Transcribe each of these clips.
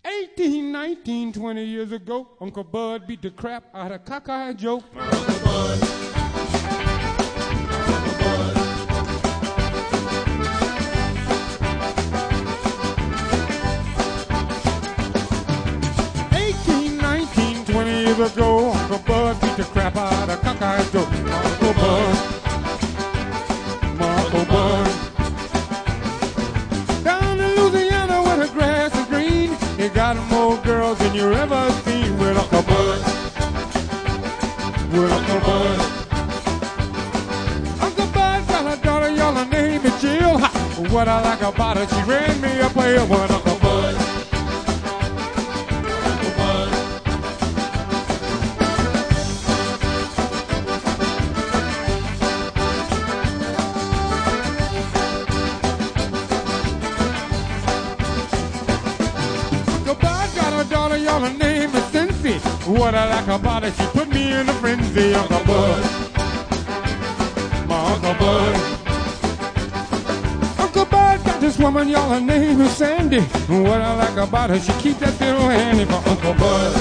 18, 19, 20 years ago, Uncle Bud beat the crap out of Cockeye Joe. Uncle Bud. Uncle Bud. 18, 19, 20 years ago, Uncle Bud beat the crap out of Cockeye Joe. Uncle Bud. Uncle Bud. Down in Louisiana where the grass is green, you got more girls than you ever seen with Uncle Bud. With Uncle Bud. Uncle Bud got a daughter, y'all, her name is Jill. Ha! What I like about her, she ran me up a hill with Uncle Bud. Uncle Bud. Uncle Bud got a daughter, y'all, her name is Cincy. What I like about her, she put me in a frenzy. Uncle Bud. My Uncle Bud. Uncle Bud got this woman, y'all, her name is Sandy. What I like about her, she keeps that little handy for Uncle Bud.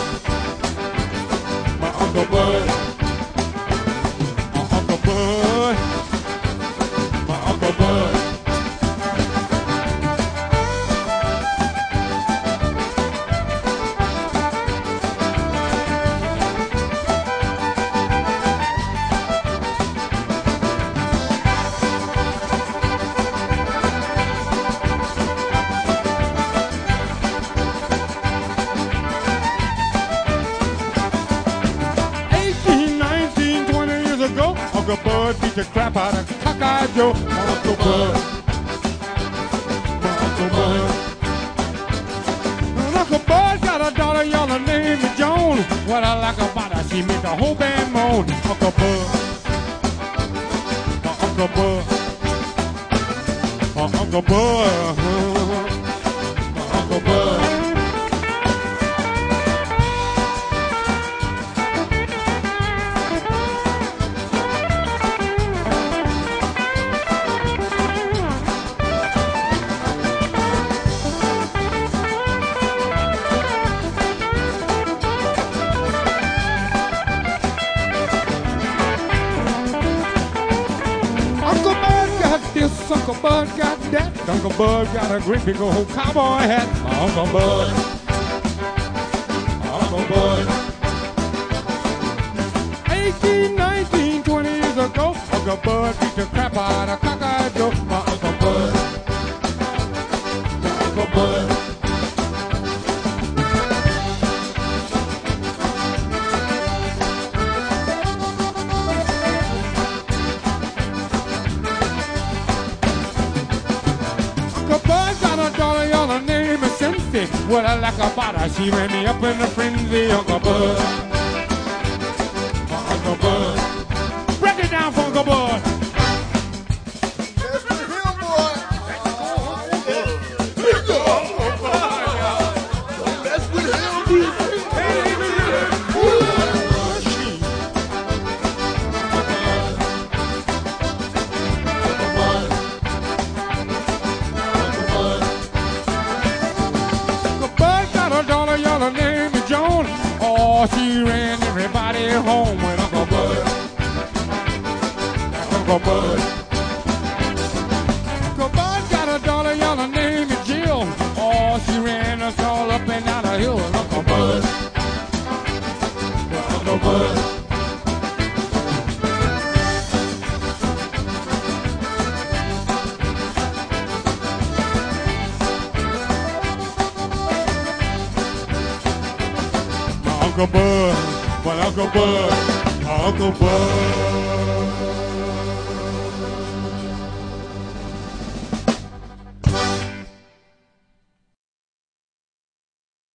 My Uncle Bud. My Uncle Bud. My Uncle Bud. Uncle Bud beat the crap out of Cockeye Joe. Uncle Bud. Uncle Bud. Uncle Bud got a daughter, y'all, her name is Joan. What I like about her, she make the whole band moan. Uncle Bud. Uncle Bud. Uncle Bud. Uncle Bud. Uncle Bud got that. Uncle Bud got a great big old cowboy hat. Uncle Bud. Uncle Bud. 18, 19, 20 years ago, Uncle Bud beat the crap out of Cockeye Joe. Uncle Bud. Uncle Bud. Uncle Bud got a daughter, y'all, her name is Cincy. What I like about her, she ran me up in a frenzy. Uncle Bud. Uncle Bud. Break it down for Uncle Bud. That's the hill boy. That's the hill boy. Her name is Joan. Oh, she ran everybody home with Uncle Bud. Uncle Bud. Uncle Bud got a daughter, y'all, her name is Jill. Oh, she ran us all up and down the hill with Uncle Bud. Uncle Bud. Uncle Bud, but Uncle Bud, Uncle Bud.